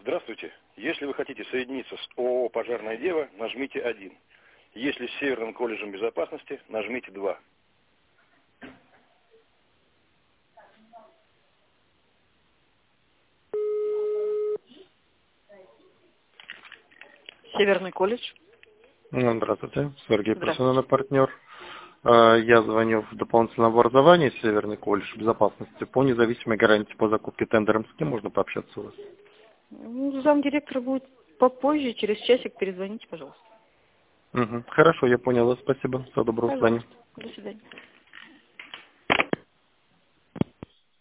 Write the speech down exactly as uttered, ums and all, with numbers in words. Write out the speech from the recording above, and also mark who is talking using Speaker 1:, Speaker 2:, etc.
Speaker 1: Здравствуйте. Если вы хотите соединиться с ООО «Пожарная дева», нажмите один. Если с Северным колледжем безопасности, нажмите два.
Speaker 2: Северный колледж.
Speaker 3: Ну, здравствуйте, Сергей,
Speaker 2: Здравствуйте.
Speaker 3: персональный партнер. Э, Я звоню в дополнительное образование Северный колледж безопасности по независимой гарантии по закупке тендером. С кем можно пообщаться у вас?
Speaker 2: Ну, замдиректора будет попозже, через часик перезвоните, пожалуйста.
Speaker 3: Угу. Хорошо, я понял вас, спасибо. Всего доброго, до свидания.
Speaker 2: Пожалуйста. До свидания.